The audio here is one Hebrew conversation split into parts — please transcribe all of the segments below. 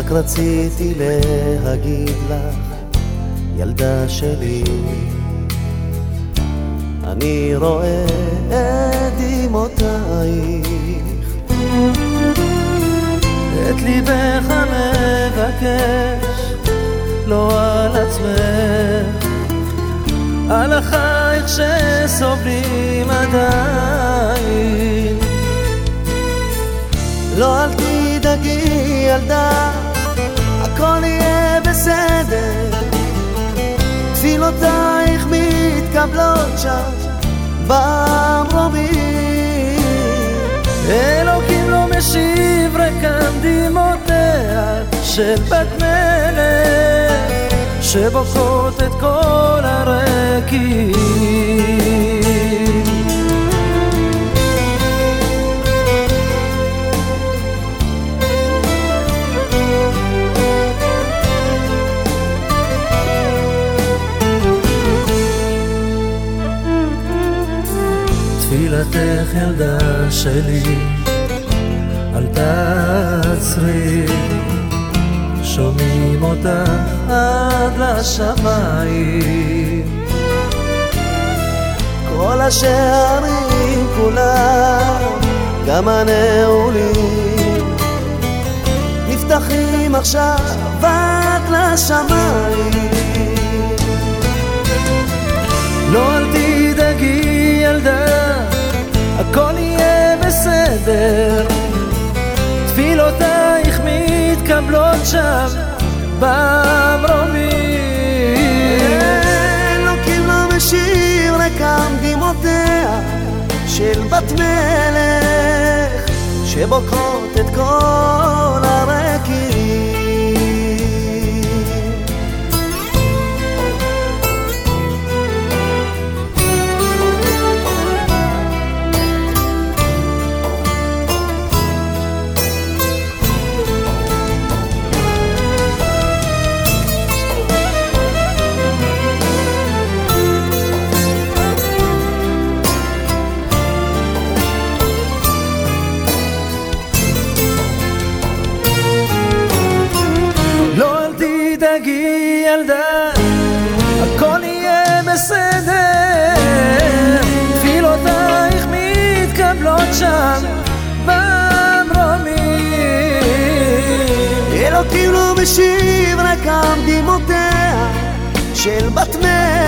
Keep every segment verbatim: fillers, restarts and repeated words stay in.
רק רציתי להגיד לך, ילדה שלי, אני רואה את דמעותייך, את ליבך מבקש, לא על עצמך, על אחייך שסובלים עדיין. לא אל תדאגי ילדה, הכל יהיה בסדר, תפילותייך מתקבלות שם במרומים. אלוקים לא משיב ריקם דמעותיה של בת מלך, שבוקעות את כל הרקיעים. תפילתך ילדה שלי, אל תעצרי, שומעים אותה עד לשמיים. כל השערים כולם, גם הנעולים, נפתחים עכשיו עד לשמיים. לא אל תדאגי ילדה, הכל יהיה בסדר, תפילותייך מתקבלות שם במרומים. אלוקים לא משאיר ריקם דמעותיה של בת מלך, שבוקעות את כל הרקיעים. תדאגי ילדה, הכל יהיה בסדר, תפילותייך מתקבלות שם במרומים. אלוקים לא משיב ריקם דמעותיה של בת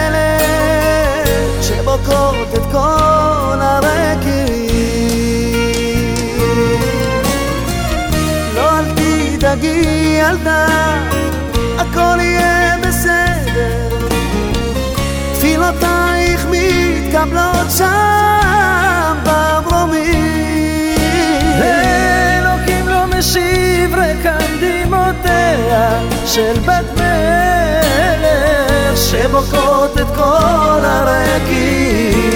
מלך, שבוקעות את כל הרקיעים. לא אל תדאגי ילדה, הכל יהיה בסדר, תפילותייך מתקבלות שם במרומים. אלוקים לא משיב ריקם דמעותיה של בת מלך, שבוקעות את כל הרקיעים.